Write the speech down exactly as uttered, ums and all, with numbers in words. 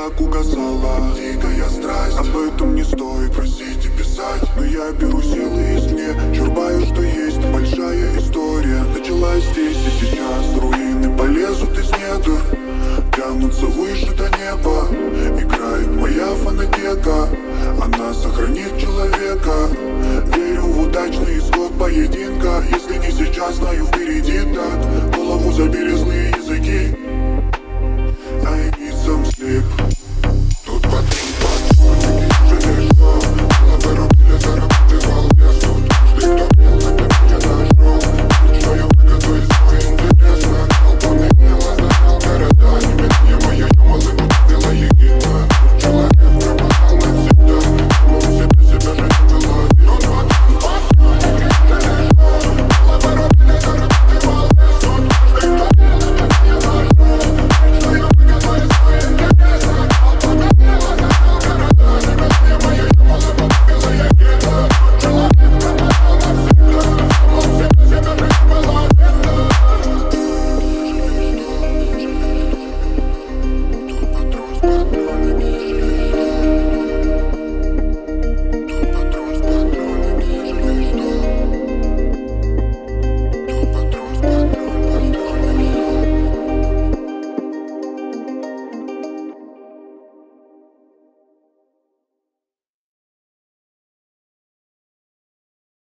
как угасала дикая страсть. Об этом не стоит просить и писать, но я беру силы извне, черпаю, что есть. Большая история началась здесь и сейчас. Руины полезут из недр, тянутся выше до неба. Играет моя фонотека, она сохранит человека. Верю в удачный исход поединка. Если не сейчас, знаю впереди так. Голову забери злые языки. I need some sleep. Тут под ним подсолнухи, жалеешь, что головы рубили, заработывал вес. Тут каждый, кто пел, на меня нашел. Что я выгоду из своего интереса. Албаны мило занял города. Не мне моя юмалы утопила египта. Человек пропадал навсегда. Самому себе себя же не было. Тут под ним подсолнухи, жалеешь, что головы рубили, заработывал вес. Тут каждый, кто пел, на меня нашел. Что я выгоду из своего интереса. Албаны мило занял города. Не мне моя юмалы утопила египта. Человек пропадал навсегда. Самому себе себя же не было. Тут патрон с патроном.